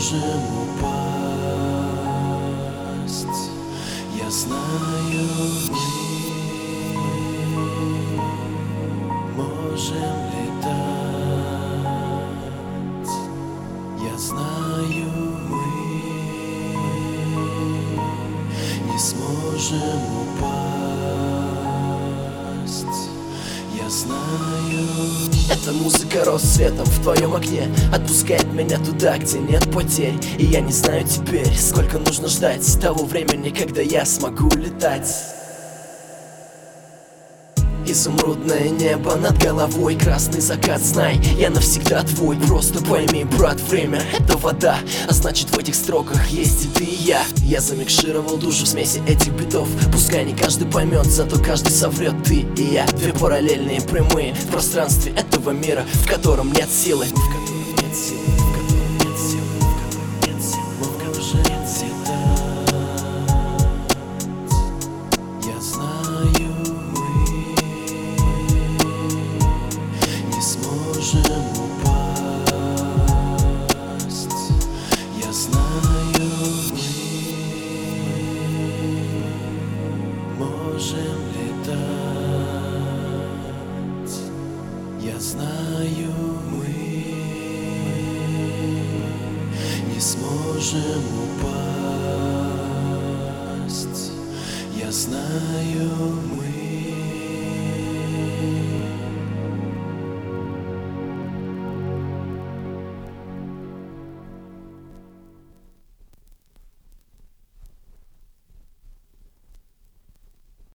сможем упасть. Я знаю, мы можем летать. Я знаю, мы не сможем упасть. Я знаю. Эта музыка рассветом в твоем окне отпускает меня туда, где нет потерь. И я не знаю теперь, сколько нужно ждать того времени, когда я смогу летать. Изумрудное небо над головой, красный закат, знай, я навсегда твой. Просто пойми, брат, время — это вода, а значит в этих строках есть и ты, и я. Я замикшировал душу в смеси этих битов. Пускай не каждый поймет, зато каждый соврет. Ты и я, две параллельные прямые в пространстве этого мира, в котором нет силы, в котором нет силы, в котором нет силы, в котором нет силы, в котором нет силы. Я знаю, не сможем упасть. Я знаю, мы можем летать. Я знаю, мы не сможем упасть. Я знаю,